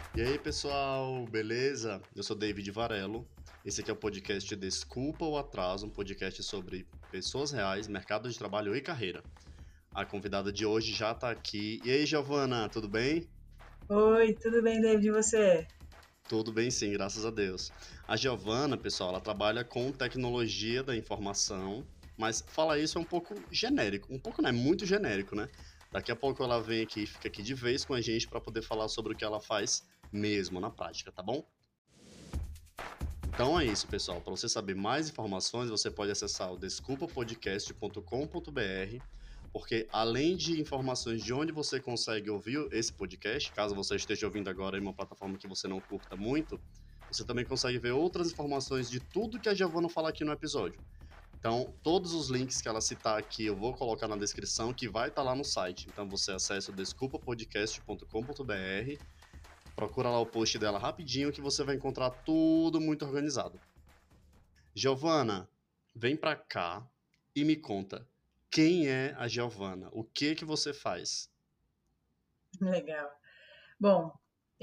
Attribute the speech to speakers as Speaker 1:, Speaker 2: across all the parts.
Speaker 1: E aí, pessoal, beleza? Eu sou David Varelo. Esse aqui é o podcast Desculpa o Atraso, um podcast sobre pessoas reais, mercado de trabalho e carreira. A convidada de hoje já tá aqui. E aí, Giovana, tudo bem?
Speaker 2: Oi, tudo bem, David? E você?
Speaker 1: Tudo bem, sim, graças a Deus. A Giovana, pessoal, ela trabalha com tecnologia da informação, mas falar isso é um pouco genérico. Um pouco, né? Muito genérico, né? Daqui a pouco ela vem aqui e fica aqui de vez com a gente para poder falar sobre o que ela faz mesmo na prática, tá bom? Então é isso, pessoal. Para você saber mais informações, você pode acessar o desculpapodcast.com.br, porque além de informações de onde você consegue ouvir esse podcast, caso você esteja ouvindo agora em uma plataforma que você não curta muito, você também consegue ver outras informações de tudo que a Giovana fala aqui no episódio. Então, todos os links que ela citar aqui eu vou colocar na descrição, que vai estar lá no site. Então, você acessa o desculpapodcast.com.br, procura lá o post dela rapidinho que você vai encontrar tudo muito organizado. Giovana, vem pra cá e me conta, quem é a Giovana? O que você faz?
Speaker 2: Legal. Bom,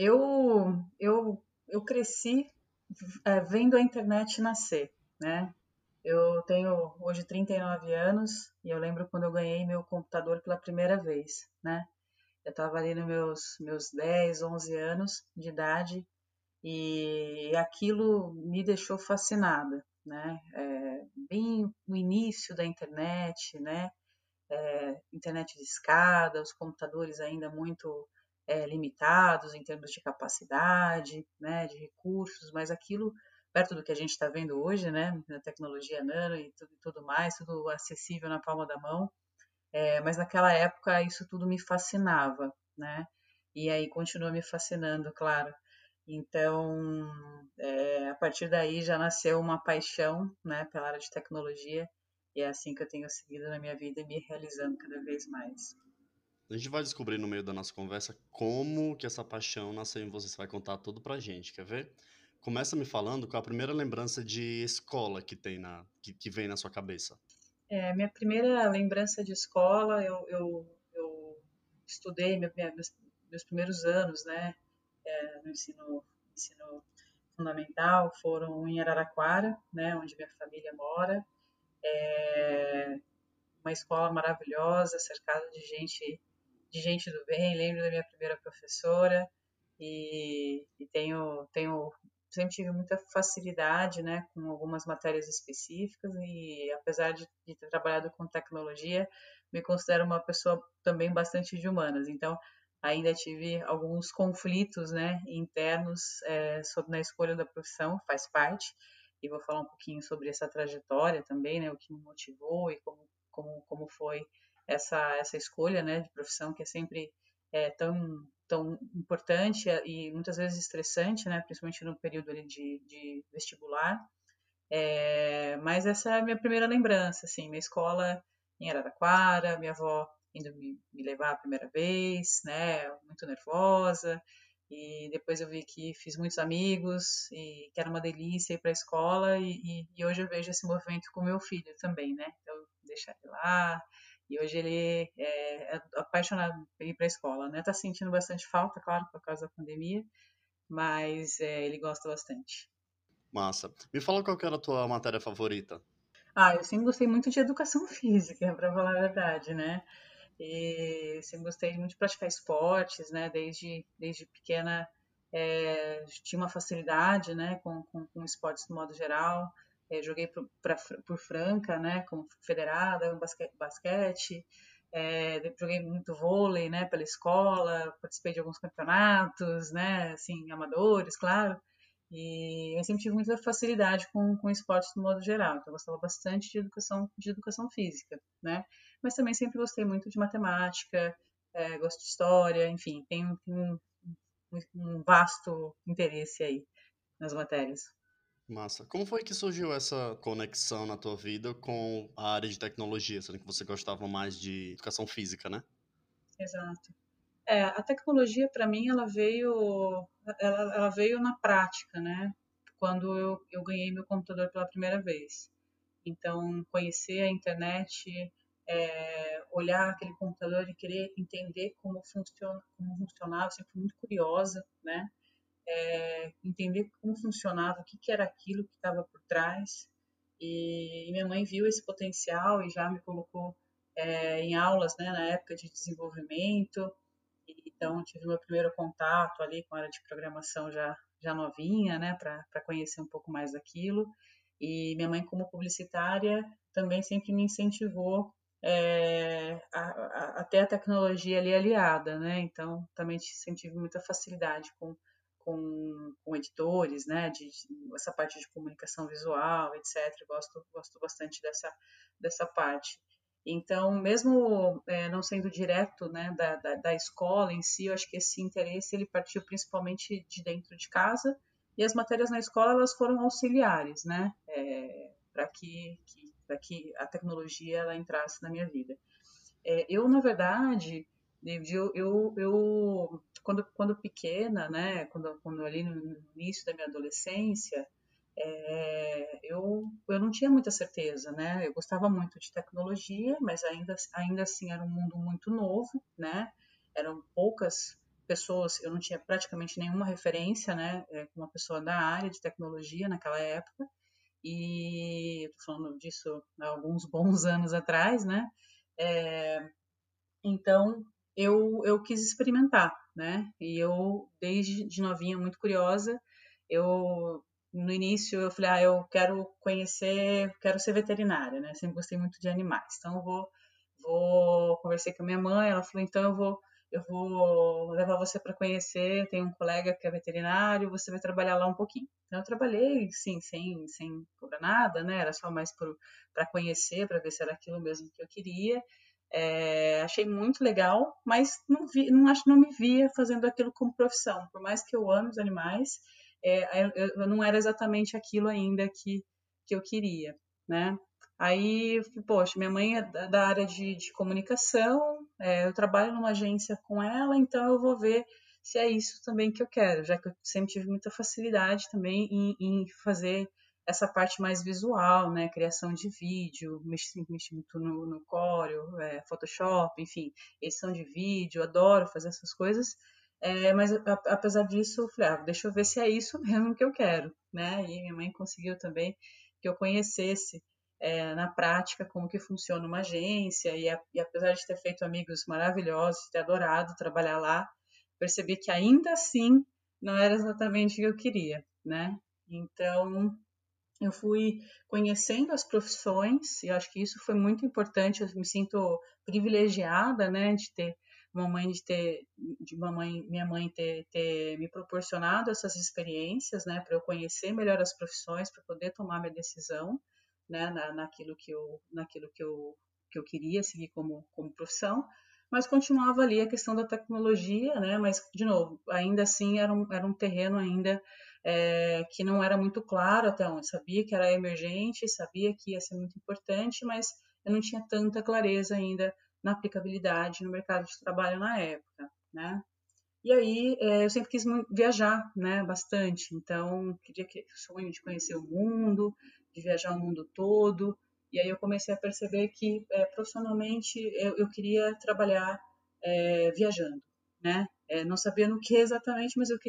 Speaker 2: eu cresci vendo a internet nascer, né? Eu tenho hoje 39 anos e eu lembro quando eu ganhei meu computador pela primeira vez, né? Eu estava ali nos meus 10, 11 anos de idade e aquilo me deixou fascinada, né? Bem o início da internet, né? Internet de escada, os computadores ainda muito limitados em termos de capacidade, né, de recursos, mas aquilo perto do que a gente está vendo hoje, né, na tecnologia nano e tudo mais, tudo acessível na palma da mão, mas naquela época isso tudo me fascinava, né, e aí continua me fascinando, claro. Então, a partir daí já nasceu uma paixão, né, pela área de tecnologia, e é assim que eu tenho seguido na minha vida e me realizando cada vez mais.
Speaker 1: A gente vai descobrir no meio da nossa conversa como que essa paixão nasceu em você. Você vai contar tudo pra gente, quer ver? Começa me falando qual a primeira lembrança de escola que tem que vem na sua cabeça.
Speaker 2: Minha primeira lembrança de escola, eu estudei meus primeiros anos, né, no ensino fundamental, foram em Araraquara, né, onde minha família mora. Uma escola maravilhosa, cercada de gente do bem. Lembro da minha primeira professora e tenho sempre tive muita facilidade, né, com algumas matérias específicas e apesar de ter trabalhado com tecnologia, me considero uma pessoa também bastante de humanas. Então, ainda tive alguns conflitos, né, internos sobre na escolha da profissão, faz parte. E vou falar um pouquinho sobre essa trajetória também, né, o que me motivou e como foi essa escolha, né, de profissão que é sempre tão importante e muitas vezes estressante, né, principalmente no período ali de vestibular. Mas essa é a minha primeira lembrança, assim, minha escola em Araraquara, minha avó indo me levar a primeira vez, né, muito nervosa, e depois eu vi que fiz muitos amigos e que era uma delícia ir para a escola e hoje eu vejo esse movimento com meu filho também, né, então deixar ele lá, e hoje ele é apaixonado por ir para a escola, né, tá sentindo bastante falta, claro, por causa da pandemia, mas ele gosta bastante.
Speaker 1: Massa. Me fala qual que era a tua matéria favorita.
Speaker 2: Eu sempre gostei muito de educação física, para falar a verdade, né? E sempre gostei muito de praticar esportes, né? Desde pequena tinha uma facilidade, né? Com esportes no modo geral. Joguei por Franca, né? Como federada, basquete. Joguei muito vôlei, né? Pela escola, participei de alguns campeonatos, né? Assim, amadores, claro. E eu sempre tive muita facilidade com esportes no modo geral, então eu gostava bastante de educação física, né? Mas também sempre gostei muito de matemática, gosto de história, enfim, tenho um vasto interesse aí nas matérias.
Speaker 1: Massa. Como foi que surgiu essa conexão na tua vida com a área de tecnologia, sendo que você gostava mais de educação física, né?
Speaker 2: Exato. A tecnologia para mim ela veio na prática, né? Quando eu ganhei meu computador pela primeira vez. Então, conhecer a internet, olhar aquele computador e querer entender como funcionava, sempre fui muito curiosa, né? entender como funcionava, o que, que era aquilo que estava por trás. E minha mãe viu esse potencial e já me colocou em aulas, né, na época de desenvolvimento. Então, tive meu primeiro contato ali com a área de programação já novinha, né, para conhecer um pouco mais daquilo. E minha mãe, como publicitária, também sempre me incentivou a ter a tecnologia ali aliada, né? Então, também sempre tive muita facilidade com editores, né? Essa parte de comunicação visual, etc. Gosto bastante dessa parte. Então, mesmo não sendo direto, né, da escola em si, eu acho que esse interesse ele partiu principalmente de dentro de casa, e as matérias na escola elas foram auxiliares, né, para que a tecnologia ela entrasse na minha vida. Eu, na verdade, David, quando pequena, né, quando ali no início da minha adolescência, eu não tinha muita certeza, né? Eu gostava muito de tecnologia, mas ainda assim era um mundo muito novo, né? Eram poucas pessoas, eu não tinha praticamente nenhuma referência, né? Com uma pessoa da área de tecnologia naquela época, e eu tô falando disso há alguns bons anos atrás, né? É, então eu quis experimentar, né? E eu, desde de novinha, muito curiosa, eu no início eu falei, eu quero conhecer, quero ser veterinária, né? Sempre gostei muito de animais. Então conversei com a minha mãe, ela falou, então eu vou levar você para conhecer, tem um colega que é veterinário, você vai trabalhar lá um pouquinho. Então eu trabalhei, sim, sem cobrar nada, né? Era só mais para conhecer, para ver se era aquilo mesmo que eu queria. Achei muito legal, mas não me via fazendo aquilo como profissão. Por mais que eu ame os animais, eu não era exatamente aquilo ainda que eu queria, né? Aí, poxa, minha mãe é da área de comunicação, eu trabalho numa agência com ela, então eu vou ver se é isso também que eu quero, já que eu sempre tive muita facilidade também em fazer essa parte mais visual, né, criação de vídeo, mexi muito no Corel, Photoshop, enfim, edição de vídeo, adoro fazer essas coisas, mas apesar disso, eu falei, deixa eu ver se é isso mesmo que eu quero, né, e minha mãe conseguiu também que eu conhecesse na prática como que funciona uma agência, e apesar de ter feito amigos maravilhosos, ter adorado trabalhar lá, percebi que ainda assim não era exatamente o que eu queria, né, então eu fui conhecendo as profissões e acho que isso foi muito importante. Eu me sinto privilegiada, né, de ter uma mãe, minha mãe ter me proporcionado essas experiências, né, para eu conhecer melhor as profissões, para poder tomar minha decisão, né, naquilo que eu queria seguir como profissão. Mas continuava ali a questão da tecnologia, né? Mas de novo, ainda assim era um terreno ainda que não era muito claro até onde. Sabia que era emergente, sabia que ia ser muito importante, mas eu não tinha tanta clareza ainda na aplicabilidade no mercado de trabalho na época, né? E aí eu sempre quis viajar, né? Bastante. Então queria que sonho de conhecer o mundo, de viajar o mundo todo. E aí eu comecei a perceber que profissionalmente eu queria trabalhar viajando, né? Não sabia no que exatamente, mas eu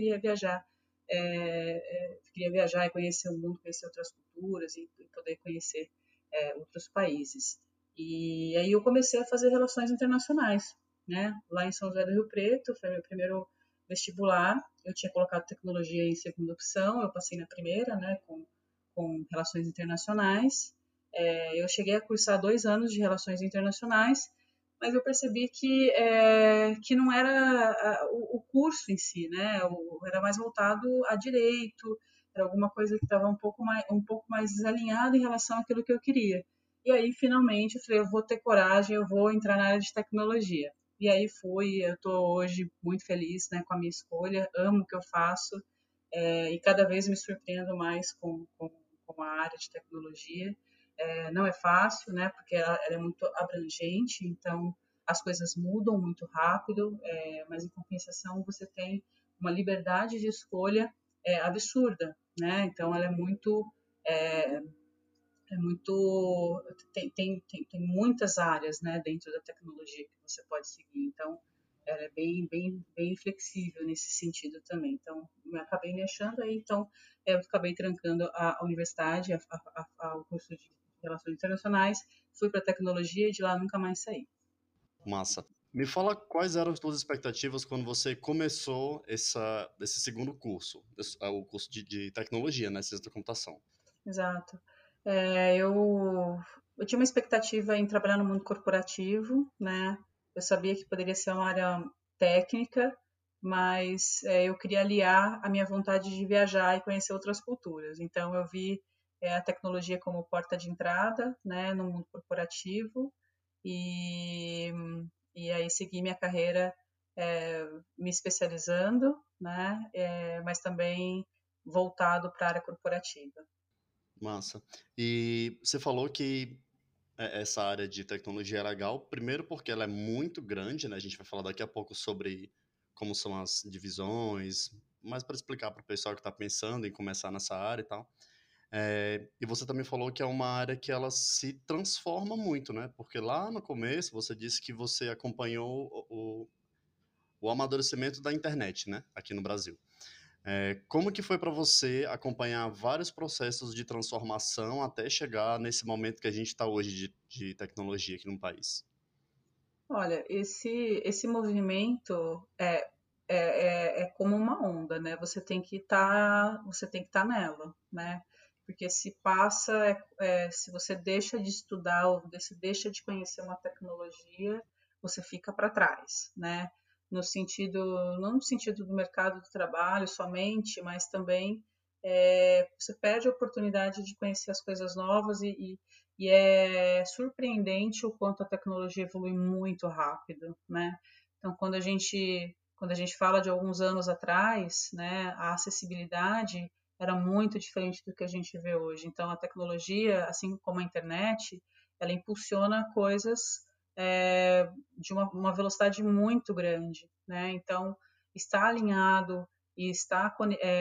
Speaker 2: queria viajar e conhecer o mundo, conhecer outras culturas e poder conhecer outros países. E aí eu comecei a fazer relações internacionais, né? Lá em São José do Rio Preto, foi meu primeiro vestibular. Eu tinha colocado tecnologia em segunda opção, eu passei na primeira, né? Com relações internacionais. Eu cheguei a cursar 2 anos de relações internacionais, mas eu percebi que não era o curso em si, né? Era mais voltado a direito, era alguma coisa que estava um pouco mais desalinhada em relação àquilo que eu queria. E aí, finalmente, eu falei, eu vou ter coragem, eu vou entrar na área de tecnologia. E aí fui, eu estou hoje muito feliz, né, com a minha escolha, amo o que eu faço, e cada vez me surpreendo mais com a área de tecnologia. Não é fácil, né, porque ela é muito abrangente, então as coisas mudam muito rápido, mas em compensação você tem uma liberdade de escolha absurda, né? Então ela é, tem muitas áreas, né, dentro da tecnologia que você pode seguir. Então ela é bem flexível nesse sentido também. Então, eu acabei me achando aí, então eu acabei trancando a universidade, o curso de Relações Internacionais, fui para tecnologia e de lá nunca mais saí.
Speaker 1: Massa. Me fala quais eram as tuas expectativas quando você começou esse segundo curso, o curso de tecnologia, né, ciência da computação.
Speaker 2: Exato. Eu tinha uma expectativa em trabalhar no mundo corporativo, né? Eu sabia que poderia ser uma área técnica, mas eu queria aliar a minha vontade de viajar e conhecer outras culturas. Então, eu vi a tecnologia como porta de entrada, né, no mundo corporativo e, e aí segui minha carreira me especializando, né, mas também voltado para a área corporativa.
Speaker 1: Massa. E você falou que essa área de tecnologia é legal, primeiro porque ela é muito grande, né? A gente vai falar daqui a pouco sobre como são as divisões, mas para explicar para o pessoal que está pensando em começar nessa área e tal. E você também falou que é uma área que ela se transforma muito, né? Porque lá no começo você disse que você acompanhou o amadurecimento da internet, né? Aqui no Brasil. Como que foi para você acompanhar vários processos de transformação até chegar nesse momento que a gente está hoje de tecnologia aqui no país?
Speaker 2: Olha, esse movimento é como uma onda, né? Você tem que estar nela, né? Porque se passa, se você deixa de estudar ou se deixa de conhecer uma tecnologia, você fica para trás, né? No sentido, não no sentido do mercado do trabalho somente, mas também você perde a oportunidade de conhecer as coisas novas e é surpreendente o quanto a tecnologia evolui muito rápido, né? Então, quando a gente fala de alguns anos atrás, né, a acessibilidade era muito diferente do que a gente vê hoje. Então, a tecnologia, assim como a internet, ela impulsiona coisas de uma velocidade muito grande, né? Então, está alinhado e está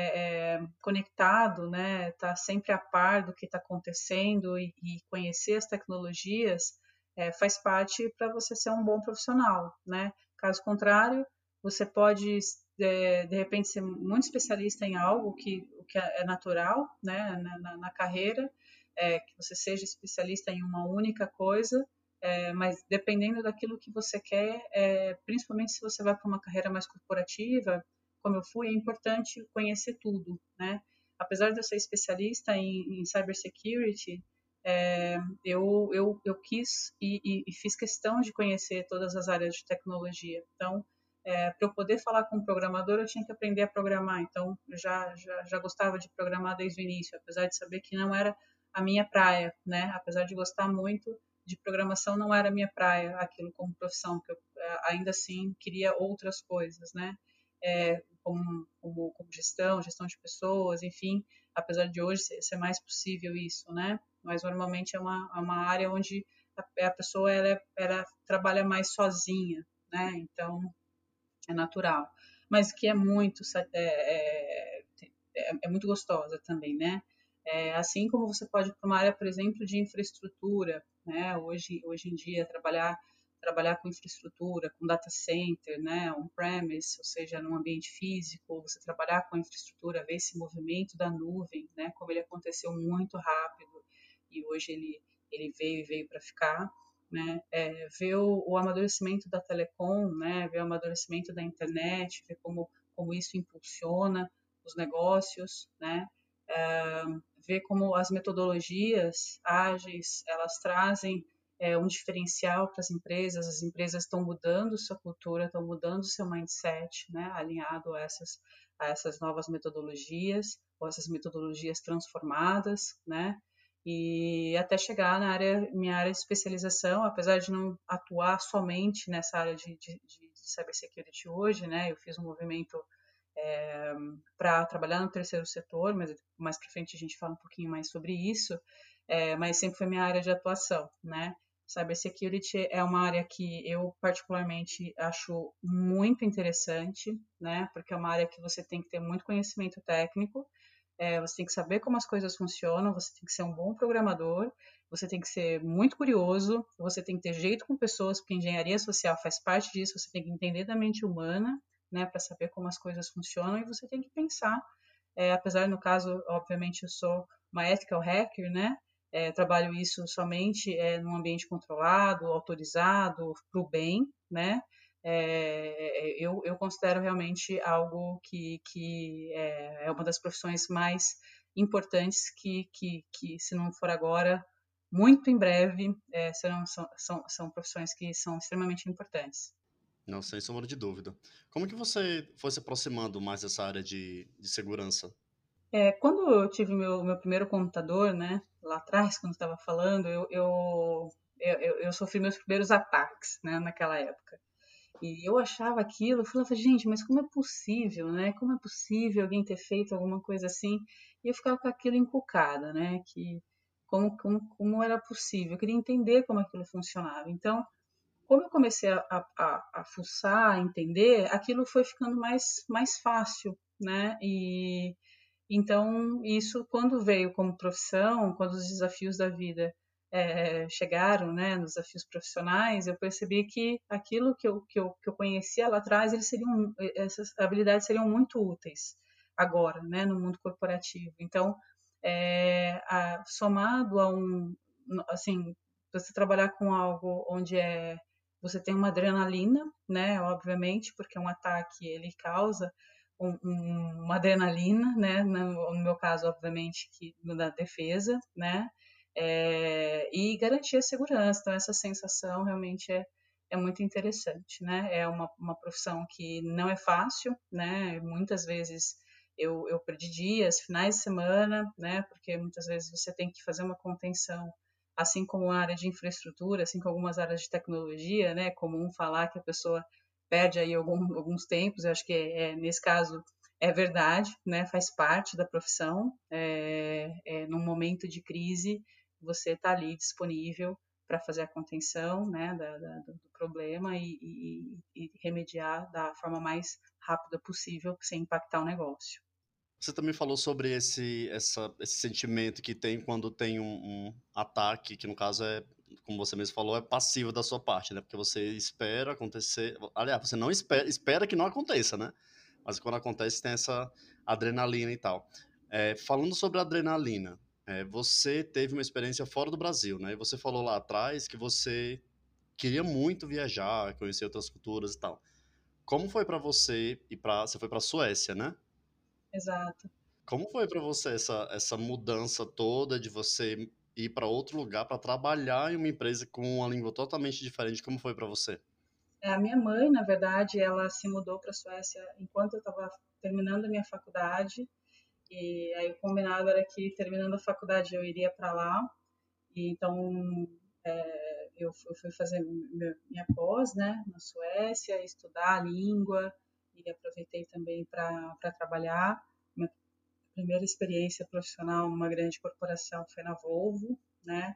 Speaker 2: conectado, né? Está sempre a par do que está acontecendo e conhecer as tecnologias faz parte para você ser um bom profissional, né? Caso contrário, você pode de repente ser muito especialista em algo o que é natural, né? Na carreira, que você seja especialista em uma única coisa. Mas dependendo daquilo que você quer, principalmente se você vai para uma carreira mais corporativa, como eu fui, é importante conhecer tudo, né? Apesar de eu ser especialista em cybersecurity, eu quis e fiz questão de conhecer todas as áreas de tecnologia. Então, para eu poder falar com um programador, eu tinha que aprender a programar. Então, já gostava de programar desde o início, apesar de saber que não era a minha praia, né? Apesar de gostar muito de programação, não era a minha praia, aquilo como profissão, que eu ainda assim queria outras coisas, né? Como gestão de pessoas, enfim, apesar de hoje ser mais possível isso, né? Mas normalmente é uma área onde a pessoa ela trabalha mais sozinha, né? Então é natural, mas que é muito gostosa também, né? Assim como você pode ir para uma área, por exemplo, de infraestrutura, né? Hoje em dia, trabalhar com infraestrutura, com data center, né? On-premise, ou seja, num ambiente físico, você trabalhar com a infraestrutura, ver esse movimento da nuvem, né? Como ele aconteceu muito rápido e hoje ele veio para ficar, né? Ver o amadurecimento da telecom, né? Ver o amadurecimento da internet, ver como isso impulsiona os negócios, né? Ver como as metodologias ágeis elas trazem um diferencial para as empresas estão mudando sua cultura, estão mudando seu mindset, né? Alinhado a essas novas metodologias ou essas metodologias transformadas, né? E até chegar na minha área de especialização, apesar de não atuar somente nessa área de cybersecurity hoje, né? Eu fiz um movimento para trabalhar no terceiro setor, mas mais para frente a gente fala um pouquinho mais sobre isso, mas sempre foi minha área de atuação, né? Cybersecurity é uma área que eu particularmente acho muito interessante, né? Porque é uma área que você tem que ter muito conhecimento técnico, Você tem que saber como as coisas funcionam, você tem que ser um bom programador, você tem que ser muito curioso, você tem que ter jeito com pessoas, porque engenharia social faz parte disso, você tem que entender da mente humana, né, para saber como as coisas funcionam, e você tem que pensar. Apesar, no caso, obviamente, eu sou uma ethical hacker, né? Trabalho isso somente num ambiente controlado, autorizado, para o bem, né? Eu considero realmente algo que é uma das profissões mais importantes que, se não for agora, muito em breve, são profissões que são extremamente importantes.
Speaker 1: Não, sem sombra de dúvida. Como que você foi se aproximando mais dessa área de segurança?
Speaker 2: Quando eu tive meu primeiro computador, né, lá atrás, quando estava falando, eu sofri meus primeiros ataques, né, naquela época. E eu achava aquilo, eu falava, gente, mas como é possível, né? Como é possível alguém ter feito alguma coisa assim? E eu ficava com aquilo encucada, né? Que como era possível? Eu queria entender como aquilo funcionava. Então, como eu comecei a fuçar, a entender, aquilo foi ficando mais fácil, né? E então, isso, quando veio como profissão, quando os desafios da vida chegaram, né, nos desafios profissionais, eu percebi que aquilo que eu conhecia lá atrás, essas habilidades seriam muito úteis agora, né, no mundo corporativo. Então, somado a assim, você trabalhar com algo onde você tem uma adrenalina, né, obviamente, porque um ataque ele causa uma adrenalina, né? No meu caso, obviamente, que na defesa, né? E garantir a segurança. Então, essa sensação realmente é muito interessante, né? É uma profissão que não é fácil, né? Muitas vezes eu perdi dias, finais de semana, né? Porque muitas vezes você tem que fazer uma contenção, assim como a área de infraestrutura, assim como algumas áreas de tecnologia, né? É comum falar que a pessoa perde aí alguns tempos, eu acho que nesse caso é verdade, né? Faz parte da profissão. Num momento de crise, você está ali disponível para fazer a contenção, né, do problema e remediar da forma mais rápida possível, sem impactar o negócio.
Speaker 1: Você também falou sobre esse sentimento que tem quando tem um ataque, que no caso é, como você mesmo falou, é passivo da sua parte, né? Porque você espera acontecer. Aliás, você não espera que não aconteça, né? Mas quando acontece, tem essa adrenalina e tal. Falando sobre adrenalina, você teve uma experiência fora do Brasil, né? E você falou lá atrás que você queria muito viajar, conhecer outras culturas e tal. Como foi para você ir para. Você foi para Suécia, né?
Speaker 2: Exato.
Speaker 1: Como foi para você essa mudança toda de você ir para outro lugar para trabalhar em uma empresa com uma língua totalmente diferente? Como foi para você?
Speaker 2: A minha mãe, na verdade, ela se mudou para a Suécia enquanto eu estava terminando a minha faculdade. E aí o combinado era que, terminando a faculdade, eu iria para lá. E então, eu fui fazer minha pós, né, na Suécia, estudar a língua e aproveitei também para trabalhar. Minha primeira experiência profissional numa grande corporação foi na Volvo, né?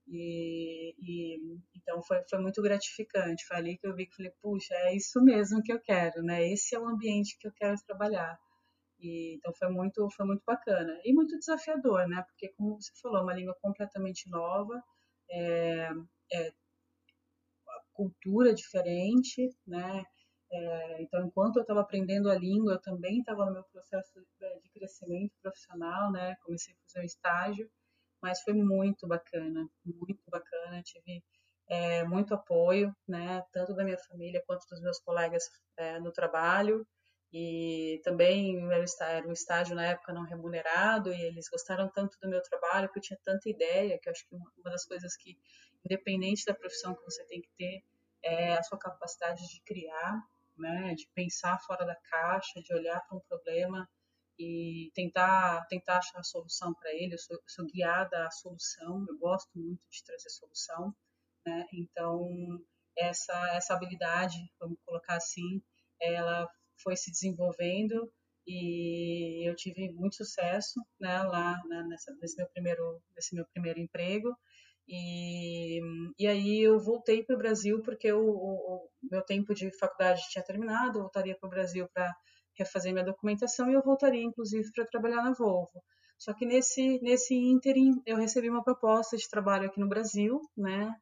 Speaker 2: Então foi muito gratificante. Foi ali que eu vi que falei, puxa, é isso mesmo que eu quero, né? Esse é o ambiente que eu quero trabalhar. Então foi muito bacana e muito desafiador, né? Porque como você falou, é uma língua completamente nova, é, é cultura diferente, né? Então, enquanto eu estava aprendendo a língua, eu também estava no meu processo de crescimento profissional, né? Comecei a fazer um estágio, mas foi muito bacana, muito bacana. Tive muito apoio, né? Tanto da minha família quanto dos meus colegas no trabalho. E também era um estágio na época não remunerado e eles gostaram tanto do meu trabalho, que eu tinha tanta ideia, que eu acho que uma das coisas que, independente da profissão que você tem que ter, é a sua capacidade de criar, né, de pensar fora da caixa, de olhar para um problema e tentar achar a solução para ele. Eu sou guiada à solução, eu gosto muito de trazer solução, né? Então, essa habilidade, vamos colocar assim, ela foi se desenvolvendo e eu tive muito sucesso, né, lá nesse meu primeiro emprego. E, e aí eu voltei para o Brasil porque o meu tempo de faculdade tinha terminado, eu voltaria para o Brasil para refazer minha documentação e eu voltaria, inclusive, para trabalhar na Volvo. Só que nesse ínterim eu recebi uma proposta de trabalho aqui no Brasil, né,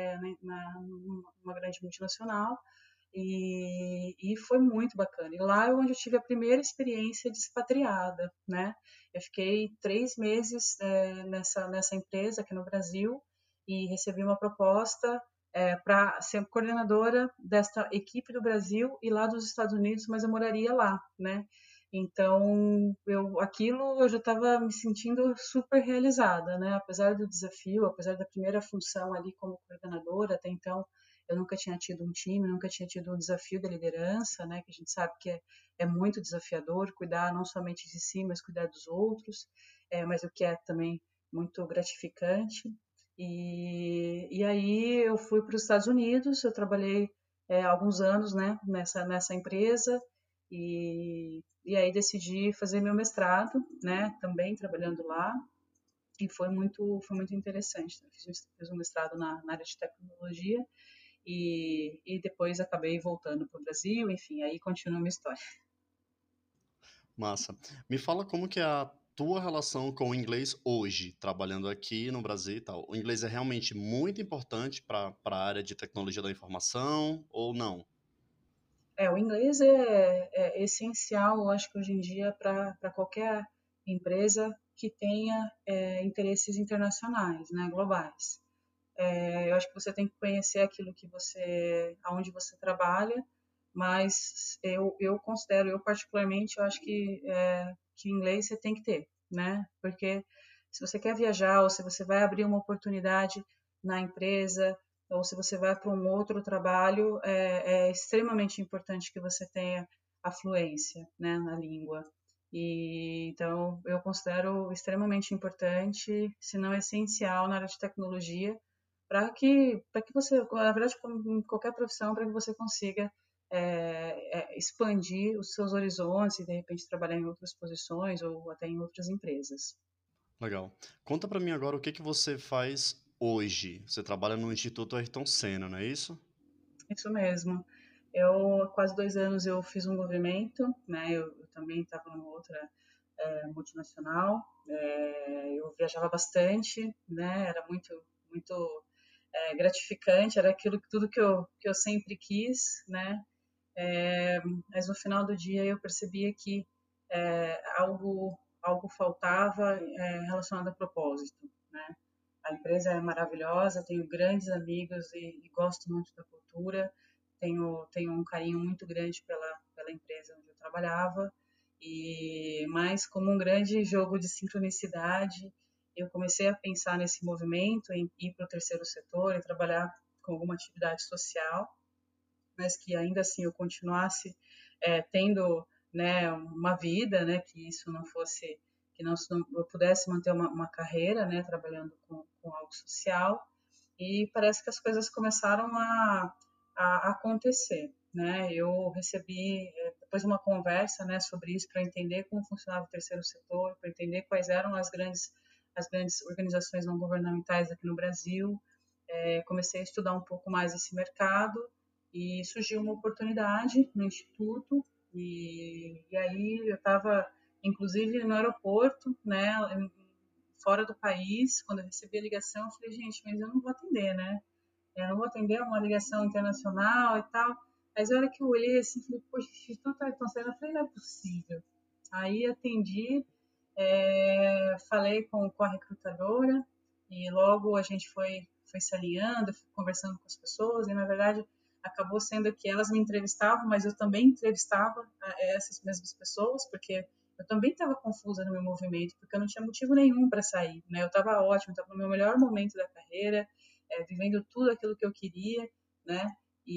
Speaker 2: numa grande multinacional, e foi muito bacana. E lá é onde eu tive a primeira experiência de expatriada, né? Eu fiquei 3 meses nessa empresa aqui no Brasil e recebi uma proposta para ser coordenadora desta equipe do Brasil e lá dos Estados Unidos, mas eu moraria lá, né? Então, eu já estava me sentindo super realizada, né? Apesar do desafio, apesar da primeira função ali como coordenadora, até então eu nunca tinha tido um time, nunca tinha tido um desafio da liderança, né? Que a gente sabe que é muito desafiador cuidar não somente de si, mas cuidar dos outros, mas o que é também muito gratificante. E aí eu fui para os Estados Unidos, eu trabalhei alguns anos, né, nessa empresa, e aí decidi fazer meu mestrado, né, também trabalhando lá, e foi muito interessante. Fiz um mestrado na área de tecnologia, e depois acabei voltando para o Brasil, enfim, aí continua a minha história.
Speaker 1: Massa. Me fala como que é a tua relação com o inglês hoje, trabalhando aqui no Brasil e tal. O inglês é realmente muito importante para a área de tecnologia da informação ou não?
Speaker 2: O inglês é essencial, eu acho que hoje em dia, para qualquer empresa que tenha interesses internacionais, né, globais. Eu acho que você tem que conhecer aquilo aonde você trabalha, mas eu considero, eu particularmente, eu acho que inglês você tem que ter, né? Porque se você quer viajar ou se você vai abrir uma oportunidade na empresa ou se você vai para um outro trabalho, é extremamente importante que você tenha a fluência, né, na língua. E então eu considero extremamente importante, se não essencial, na área de tecnologia, para que você, na verdade, como em qualquer profissão, para que você consiga expandir os seus horizontes e de repente trabalhar em outras posições ou até em outras empresas.
Speaker 1: Legal. Conta para mim agora o que que você faz hoje. Você trabalha no Instituto Ayrton Senna, não é isso?
Speaker 2: Isso mesmo. Há quase 2 anos eu fiz um movimento, né? Eu também estava numa outra multinacional. Eu viajava bastante, né? Era muito gratificante. Era tudo que eu sempre quis, né? Mas no final do dia eu percebia que algo faltava relacionado a propósito, né? A empresa é maravilhosa, tenho grandes amigos e gosto muito da cultura, tenho um carinho muito grande pela empresa onde eu trabalhava, mas como um grande jogo de sincronicidade, eu comecei a pensar nesse movimento, em ir para o terceiro setor e trabalhar com alguma atividade social, mas que ainda assim eu continuasse tendo, né, uma vida, né, que isso não fosse, que não eu pudesse manter uma carreira, né, trabalhando com algo social, e parece que as coisas começaram a acontecer, né? Eu recebi depois uma conversa, né, sobre isso para entender como funcionava o terceiro setor, para entender quais eram as grandes organizações não governamentais aqui no Brasil. Comecei a estudar um pouco mais esse mercado e surgiu uma oportunidade no instituto e aí eu estava inclusive no aeroporto, né, fora do país, quando eu recebi a ligação, eu falei, gente, mas eu não vou atender, né? Eu não vou atender uma ligação internacional e tal. Mas a hora que eu olhei assim, falei, poxa, Instituto Ayrton Senna, eu falei, não é possível. Aí atendi, falei com a recrutadora e logo a gente foi se alinhando, fui conversando com as pessoas e na verdade acabou sendo que elas me entrevistavam, mas eu também entrevistava essas mesmas pessoas, porque eu também estava confusa no meu movimento, porque eu não tinha motivo nenhum para sair, né? Eu estava ótima, estava no meu melhor momento da carreira, vivendo tudo aquilo que eu queria, né?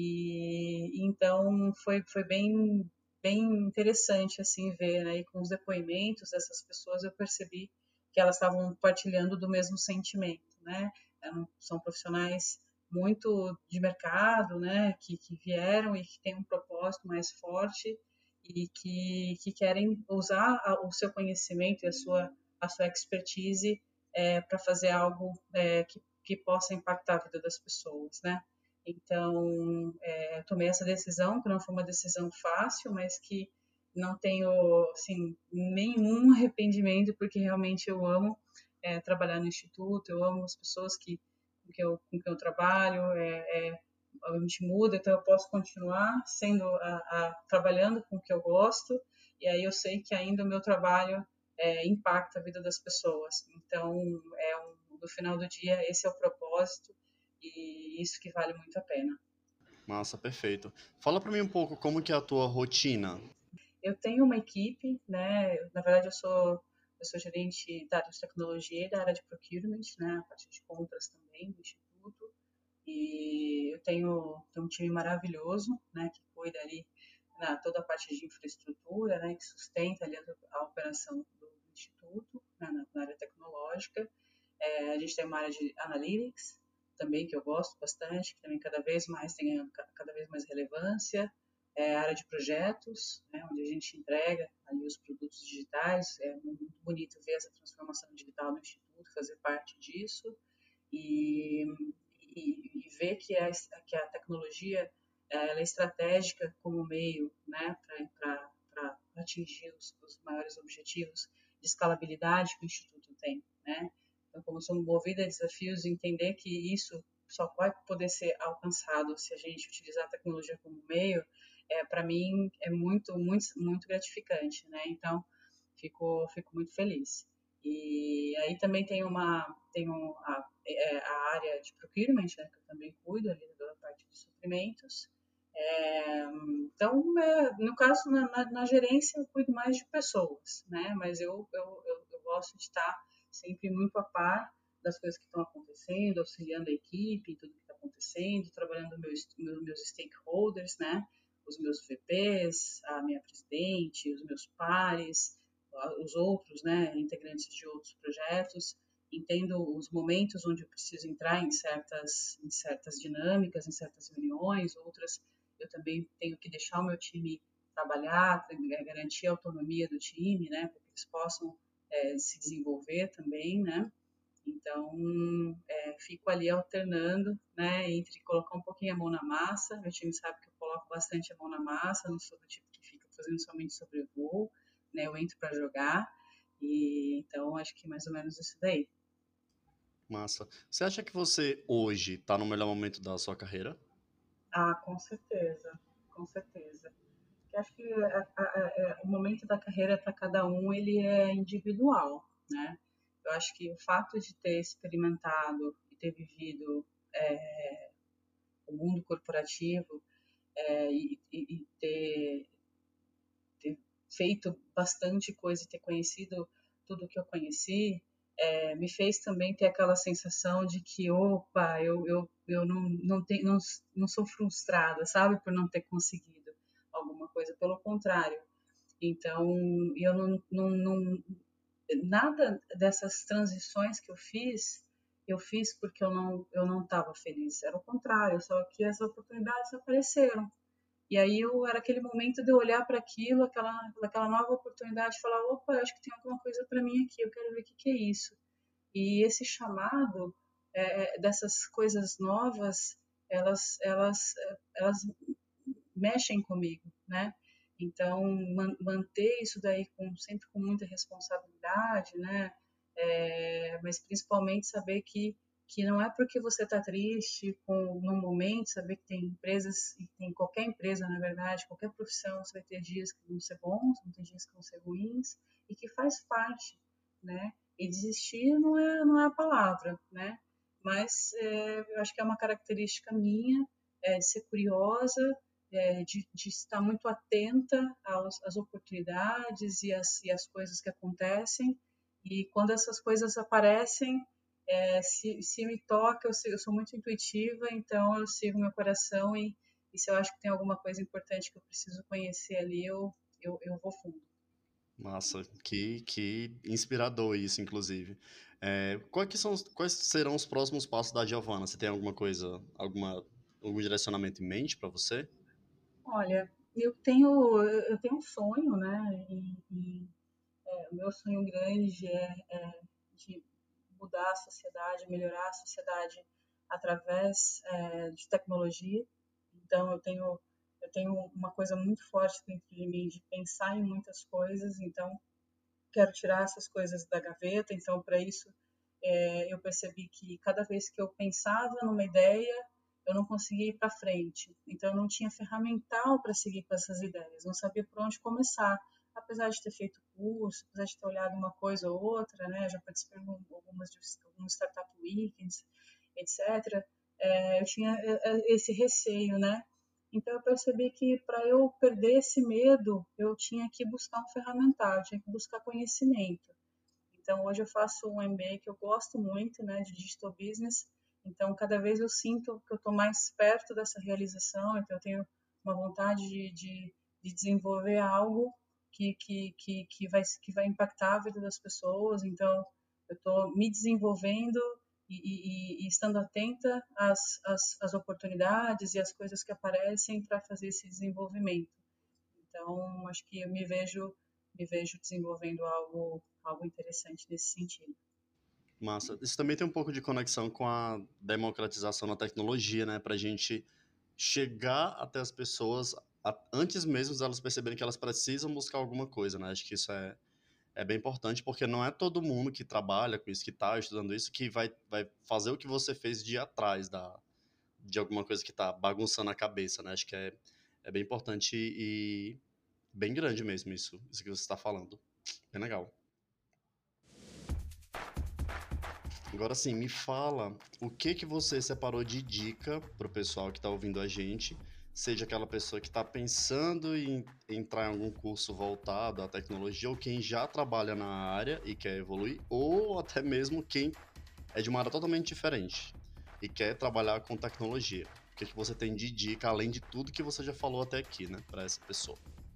Speaker 2: E então foi bem interessante assim ver, né? E com os depoimentos dessas pessoas eu percebi que elas estavam partilhando do mesmo sentimento, né? São profissionais muito de mercado, né? Que vieram e que têm um propósito mais forte e que querem usar o seu conhecimento e a sua expertise para fazer algo que possa impactar a vida das pessoas, né? Então, tomei essa decisão, que não foi uma decisão fácil, mas que não tenho, assim, nenhum arrependimento, porque realmente eu amo trabalhar no instituto, eu amo as pessoas com que eu trabalho, a gente muda, então eu posso continuar sendo trabalhando com o que eu gosto, e aí eu sei que ainda o meu trabalho impacta a vida das pessoas. Então, no final do dia, esse é o propósito, e isso que vale muito a pena.
Speaker 1: Massa, perfeito. Fala para mim um pouco como que é a tua rotina.
Speaker 2: Eu tenho uma equipe, né? Na verdade, eu sou gerente da área de tecnologia e da área de procurement, né? A parte de compras também do instituto. E eu tenho um time maravilhoso, né? Que cuida ali toda a parte de infraestrutura, né? Que sustenta ali a operação do instituto, né, na área tecnológica. A gente tem uma área de analytics também, que eu gosto bastante, que também cada vez mais tem ganhando cada vez mais relevância. A área de projetos, né, onde a gente entrega ali os produtos digitais. É muito bonito ver essa transformação digital no Instituto, fazer parte disso e, e ver que a tecnologia ela é estratégica como meio, né, para atingir os maiores objetivos de escalabilidade que o Instituto tem, né? Então, como sou movida a desafios, entender que isso só vai poder ser alcançado se a gente utilizar a tecnologia como meio, para mim é muito, muito, muito gratificante, né? Então, fico muito feliz. E aí também tenho a área de procurement, né, que eu também cuido ali da parte de suprimentos. Então, no caso, na gerência, eu cuido mais de pessoas, né? Mas eu gosto de estar sempre muito a par das coisas que estão acontecendo, auxiliando a equipe em tudo que está acontecendo, trabalhando meus stakeholders, né? Os meus VPs, a minha presidente, os meus pares, os outros, né, integrantes de outros projetos, entendo os momentos onde eu preciso entrar em certas dinâmicas, em certas reuniões, outras eu também tenho que deixar o meu time trabalhar, garantir a autonomia do time, né, para que eles possam se desenvolver também, né. Então, fico ali alternando, né, entre colocar um pouquinho a mão na massa. Meu time sabe que eu coloco bastante a mão na massa, não sou do tipo que fica fazendo somente sobrevoo, né, eu entro para jogar, e então acho que mais ou menos isso daí.
Speaker 1: Massa. Você acha que você hoje está no melhor momento da sua carreira?
Speaker 2: Ah, com certeza, com certeza. Eu acho que o momento da carreira para cada um ele é individual, né? Eu acho que o fato de ter experimentado e ter vivido o mundo corporativo e ter feito bastante coisa e ter conhecido tudo que eu conheci, me fez também ter aquela sensação de que, opa, eu não sou frustrada, sabe, por não ter conseguido alguma coisa, pelo contrário. Então, eu nada dessas transições que eu fiz porque eu não estava feliz. Era o contrário, só que as oportunidades apareceram. E aí era aquele momento de eu olhar para aquilo, aquela nova oportunidade, e falar, opa, eu acho que tem alguma coisa para mim aqui, eu quero ver o que, que é isso. E esse chamado dessas coisas novas, elas mexem comigo, né? Então, manter isso daí sempre com muita responsabilidade, né? Mas principalmente saber que não é porque você está triste num momento, saber que tem empresas, e tem qualquer empresa, na verdade, qualquer profissão, você vai ter dias que vão ser bons, vão ter dias que vão ser ruins, e que faz parte, né? E desistir não é a palavra, né? Mas eu acho que é uma característica minha, de ser curiosa, de estar muito atenta às oportunidades e às coisas que acontecem. E quando essas coisas aparecem, se me toca, eu sou muito intuitiva, então eu sigo meu coração e se eu acho que tem alguma coisa importante que eu preciso conhecer ali, eu vou fundo.
Speaker 1: Massa, que inspirador isso, inclusive. Quais serão os próximos passos da Giovana? Você tem alguma coisa, algum direcionamento em mente para você?
Speaker 2: Olha, eu tenho um sonho, né? O meu sonho grande é de mudar a sociedade, melhorar a sociedade através de tecnologia. Então, eu eu tenho uma coisa muito forte dentro de mim de pensar em muitas coisas, então quero tirar essas coisas da gaveta. Então, para isso, eu percebi que cada vez que eu pensava numa ideia, eu não conseguia ir para frente. Então, eu não tinha ferramental para seguir com essas ideias, não sabia por onde começar. Apesar de ter feito curso, apesar de ter olhado uma coisa ou outra, né, já participei de alguns startup weekends, etc. Eu tinha esse receio, né? Então eu percebi que para eu perder esse medo, eu tinha que buscar um ferramental, eu tinha que buscar conhecimento. Então hoje eu faço um MBA que eu gosto muito, né, de Digital Business. Então cada vez eu sinto que eu estou mais perto dessa realização, então eu tenho uma vontade de desenvolver algo que vai impactar a vida das pessoas. Então eu estou me desenvolvendo e estando atenta às oportunidades e às coisas que aparecem para fazer esse desenvolvimento. Então, acho que eu me vejo desenvolvendo algo interessante nesse sentido.
Speaker 1: Massa. Isso também tem um pouco de conexão com a democratização da tecnologia, né? Para a gente chegar até as pessoas antes mesmo de elas perceberem que elas precisam buscar alguma coisa, né? Acho que isso é bem importante, porque não é todo mundo que trabalha com isso, que está estudando isso, que vai fazer o que você fez de ir atrás de alguma coisa que está bagunçando a cabeça, né? Acho que é bem importante e bem grande mesmo isso que você está falando. Bem legal. Agora sim, me fala o que você separou de dica para o pessoal que está ouvindo a gente, seja aquela pessoa que está pensando em entrar em algum curso voltado à tecnologia, ou quem já trabalha na área e quer evoluir, ou até mesmo quem é de uma área totalmente diferente e quer trabalhar com tecnologia. O que você tem de dica, além de tudo que você já falou até aqui, né, para essa pessoa?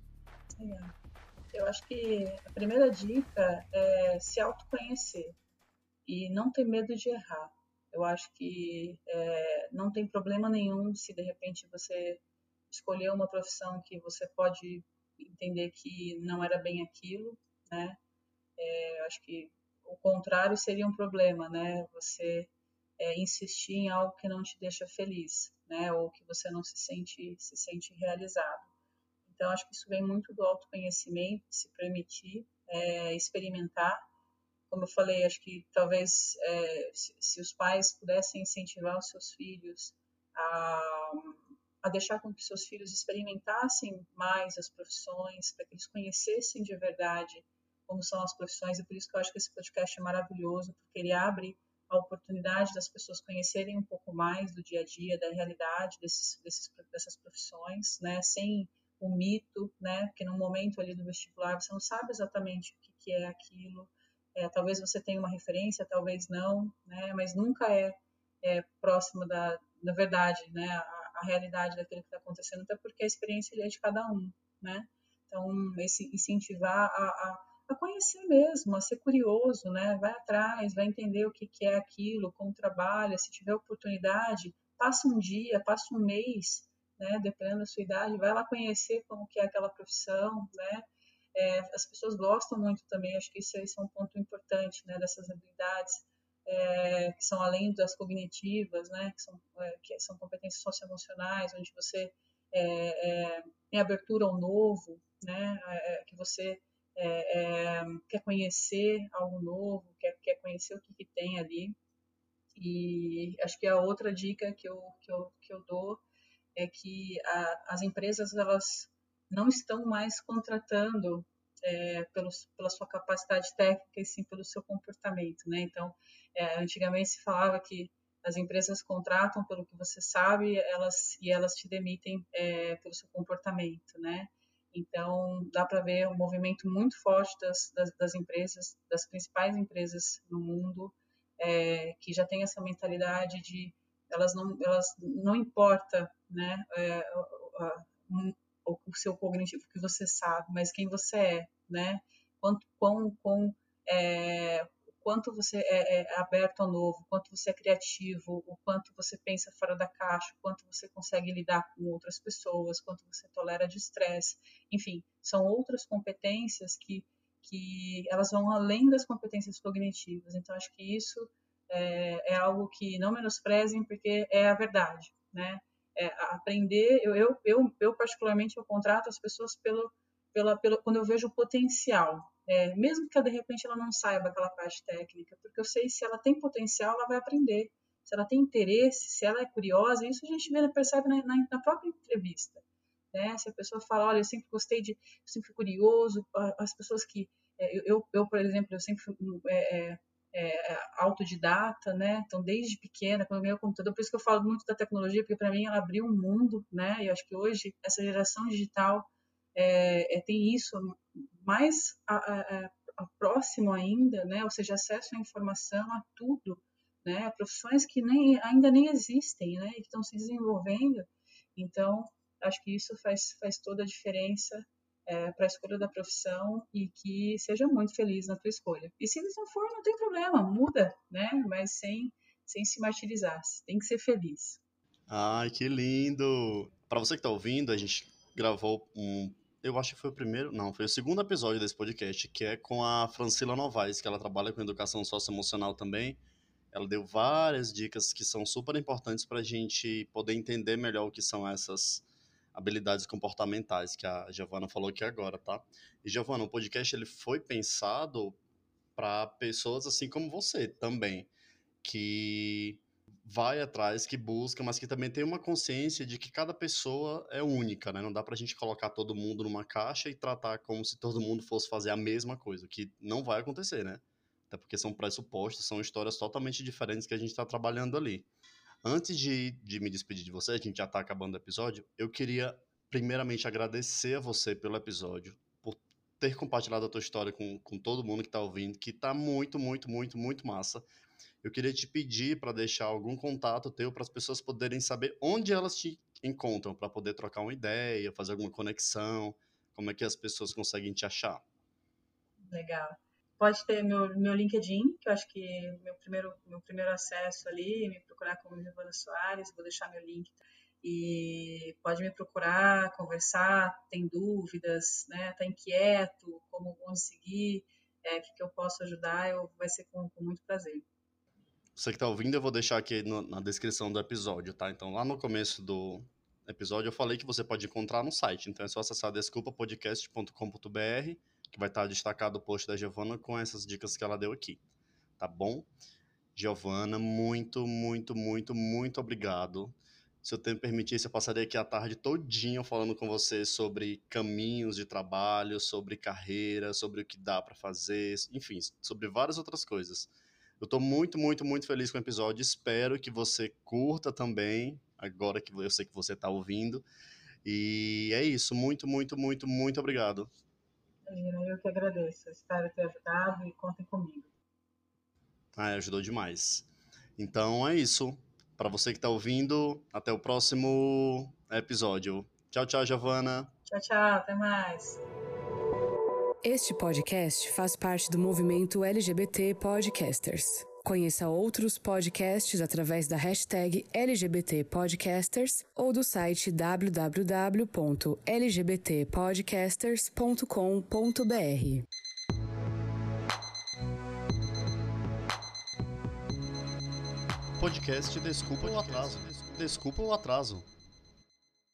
Speaker 2: Eu acho que a primeira dica é se autoconhecer e não ter medo de errar. Eu acho que não tem problema nenhum se de repente você escolher uma profissão que você pode entender que não era bem aquilo, né? Eu acho que o contrário seria um problema, né? Você insistir em algo que não te deixa feliz, né? Ou que você não se sente realizado. Então, acho que isso vem muito do autoconhecimento, se permitir experimentar. Como eu falei, acho que talvez se os pais pudessem incentivar os seus filhos a, a deixar com que seus filhos experimentassem mais as profissões, para que eles conhecessem de verdade como são as profissões, e por isso que eu acho que esse podcast é maravilhoso, porque ele abre a oportunidade das pessoas conhecerem um pouco mais do dia a dia, da realidade dessas profissões, né, sem o mito, né, porque no momento ali do vestibular você não sabe exatamente o que é aquilo, talvez você tenha uma referência, talvez não, né, mas nunca próximo da verdade, né, a realidade daquilo que está acontecendo, até porque a experiência é de cada um, né, então esse incentivar a conhecer mesmo, a ser curioso, né? Vai atrás, vai entender o que é aquilo, como trabalha, se tiver oportunidade, passa um dia, passa um mês, né? Dependendo da sua idade, vai lá conhecer como que é aquela profissão, né? As pessoas gostam muito também, acho que isso é um ponto importante, né? Dessas habilidades que são além das cognitivas, né? Que são competências socioemocionais, onde você tem abertura ao novo, né? Que você quer conhecer algo novo, quer conhecer o que tem ali. E acho que a outra dica que eu dou é que as empresas elas não estão mais contratando pela sua capacidade técnica e sim pelo seu comportamento, né? Então, antigamente se falava que as empresas contratam pelo que você sabe, elas te demitem pelo seu comportamento, né? Então, dá para ver um movimento muito forte das empresas, das principais empresas no mundo, que já tem essa mentalidade de elas não importa, né, o seu cognitivo, o que você sabe, mas quem você é, né? Quanto você é aberto ao novo, quanto você é criativo, o quanto você pensa fora da caixa, o quanto você consegue lidar com outras pessoas, quanto você tolera de estresse. Enfim, são outras competências que elas vão além das competências cognitivas. Então, acho que isso é algo que não menosprezem, porque é a verdade, né? aprender. Eu particularmente, eu contrato as pessoas quando eu vejo o potencial. Mesmo que de repente ela não saiba aquela parte técnica, porque eu sei se ela tem potencial, ela vai aprender. Se ela tem interesse, se ela é curiosa, isso a gente percebe na própria entrevista. Né? Se a pessoa fala, olha, eu sempre gostei eu sempre fui curioso, as pessoas que por exemplo, eu sempre fui autodidata, né? Então, desde pequena, quando eu ganhei o computador, por isso que eu falo muito da tecnologia, porque para mim ela abriu um mundo, né? E eu acho que hoje essa geração digital tem isso mais próximo ainda, né? Ou seja, acesso à informação, a tudo, né? Profissões que ainda nem existem, né? E que estão se desenvolvendo. Então, acho que isso faz toda a diferença para a escolha da profissão e que seja muito feliz na tua escolha. E se eles não forem, não tem problema, muda, né? Mas sem se martirizar, tem que ser feliz.
Speaker 1: Ai, que lindo! Para você que tá ouvindo, a gente gravou eu acho que foi o primeiro, não, foi o segundo episódio desse podcast, que é com a Francila Novaes, que ela trabalha com educação socioemocional também. Ela deu várias dicas que são super importantes para a gente poder entender melhor o que são essas habilidades comportamentais que a Giovana falou aqui agora, tá? E Giovana, o podcast ele foi pensado para pessoas assim como você também, que vai atrás, que busca, mas que também tem uma consciência de que cada pessoa é única, né? Não dá pra gente colocar todo mundo numa caixa e tratar como se todo mundo fosse fazer a mesma coisa, o que não vai acontecer, né? Até porque são pressupostos, são histórias totalmente diferentes que a gente está trabalhando ali. Antes de me despedir de você, a gente já está acabando o episódio, eu queria primeiramente agradecer a você pelo episódio, por ter compartilhado a tua história com todo mundo que está ouvindo, que está muito, muito, muito, muito massa. Eu queria te pedir para deixar algum contato teu para as pessoas poderem saber onde elas te encontram, para poder trocar uma ideia, fazer alguma conexão, como é que as pessoas conseguem te achar.
Speaker 2: Legal. Pode ter meu LinkedIn, que eu acho que meu primeiro acesso ali, me procurar como Giovana Soares, vou deixar meu link. E pode me procurar, conversar, tem dúvidas, né? Tá inquieto, onde seguir, que eu posso ajudar, vai ser com muito prazer.
Speaker 1: Você que está ouvindo, eu vou deixar aqui na descrição do episódio, tá? Então, lá no começo do episódio, eu falei que você pode encontrar no site. Então, é só acessar desculpapodcast.com.br, que vai estar destacado o post da Giovana com essas dicas que ela deu aqui, tá bom? Giovana, muito, muito, muito, muito obrigado. Se o tempo permitisse, eu passaria aqui a tarde todinha falando com você sobre caminhos de trabalho, sobre carreira, sobre o que dá para fazer, enfim, sobre várias outras coisas. Eu estou muito, muito, muito feliz com o episódio. Espero que você curta também, agora que eu sei que você está ouvindo. E é isso. Muito, muito, muito, muito obrigado.
Speaker 2: Imagina, eu que agradeço. Espero ter ajudado e contem comigo.
Speaker 1: Ajudou demais. Então é isso. Para você que está ouvindo, até o próximo episódio. Tchau, tchau, Giovana.
Speaker 2: Tchau, tchau. Até mais.
Speaker 3: Este podcast faz parte do movimento LGBT Podcasters. Conheça outros podcasts através da hashtag LGBT Podcasters ou do site www.lgbtpodcasters.com.br.
Speaker 1: Podcast Desculpa o Atraso. Desculpa o Atraso.